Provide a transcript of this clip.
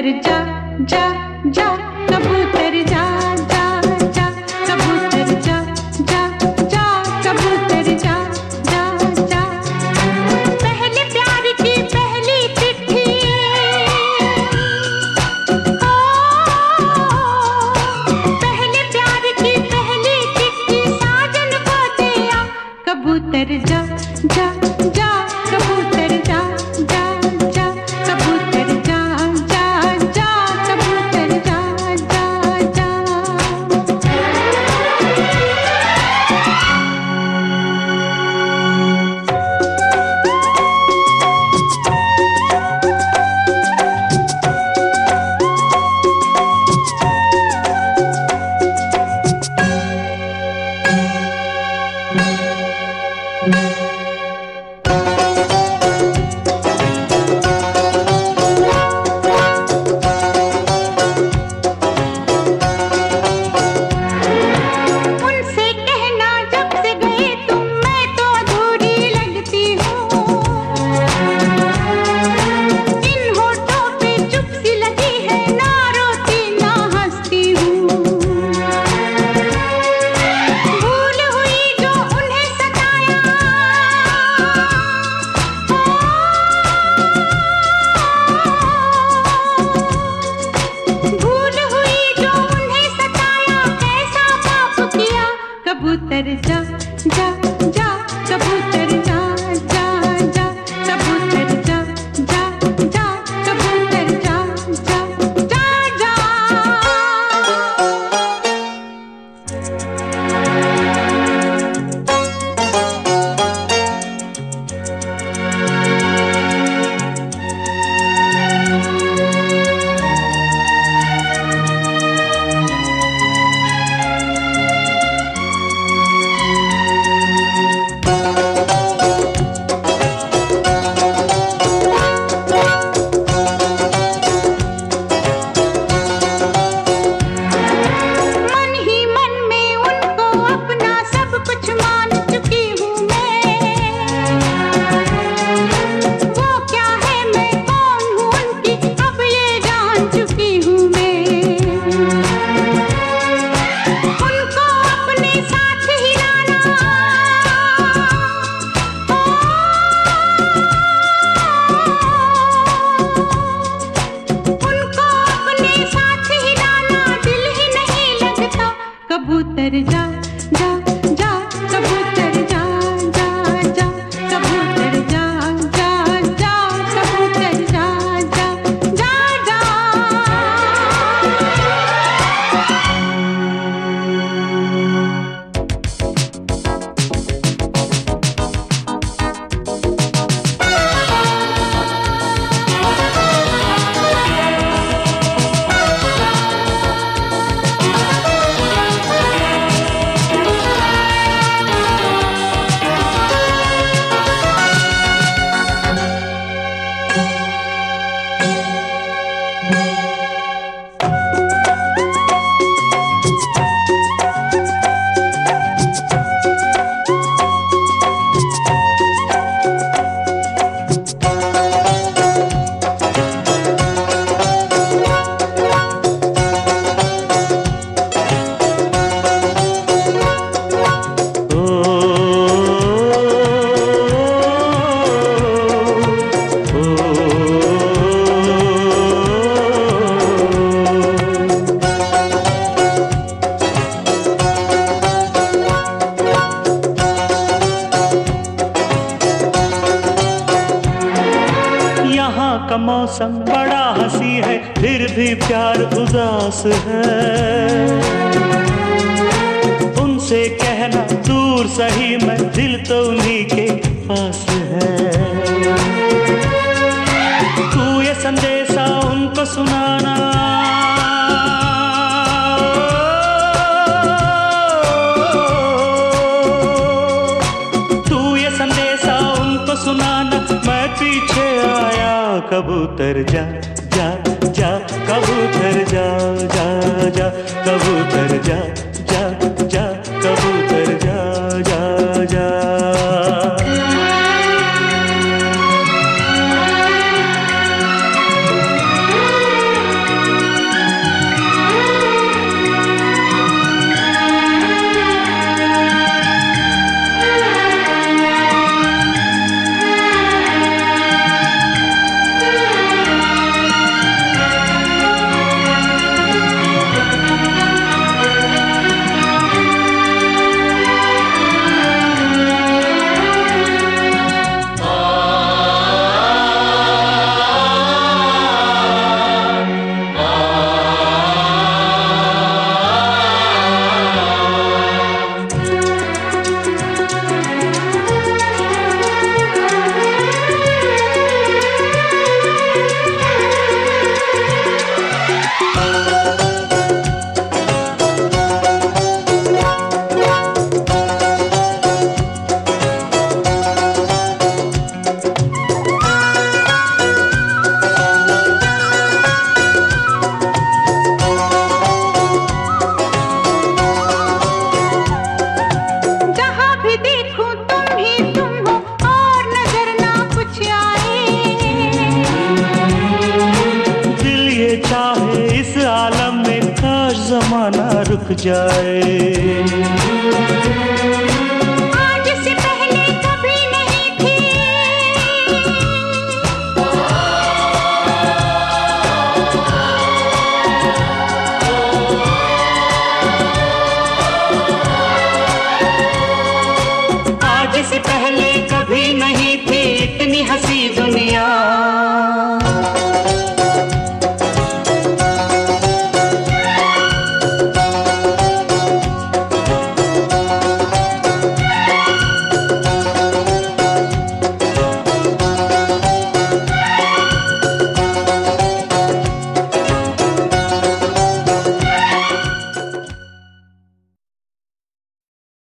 कबूतर जा जा जा, कबूतर जा जा जा, कबूतर जा जा जा, कबूतर जा जा जा। पहले प्यार की पहली चिट्ठी, पहले प्यार की पहली चिट्ठी साजन को दिया। कबूतर जा जा जा, कबूतर जा जा जा, कबूतर जा जा जा, कबूतर जा जा जा। उनसे कहना जब से गए तुम, मैं तो अधूरी लगती हूँ। इन होठों पे चुप सी लगी है, ना रोती ना हंसती हूँ। भूल हुई जो उन्हें सताया, भूल हुई जो उन्हें सताया, कैसा पाप किया। कबूतर जा जा जा, कबूतर जा जा जा, कबूतर जा जा जा, कबूतर जा जा जा जा। मन ही मन में उनको अपना सब कुछ मान चुकी हूँ मैं। वो क्या है मैं कौन हूँ उनकी, अब ये जान चुकी हूँ मैं। उनको अपने साथ हिलाना, उनको अपने साथ हिलाना दिल ही नहीं लगता। कबूतर जा जा जा, कबूतर जा जा जा, कबूतर जा जा जा, कबूतर जा जा जा जा। यहाँ का मौसम बड़ा हंसी है, फिर भी प्यार उदास है। उनसे कहना दूर सही मैं, दिल तो उन्हीं के पास है। तू ये संदेशा उनको सुनाना, तू ये संदेशा उनको सुनाना, मैं पीछे आया। कबूतर जा जा जा, कबूतर जा जा जा, कबूतर जा जा जा, कबूतर जा जा जा। जमाना रुक जाए।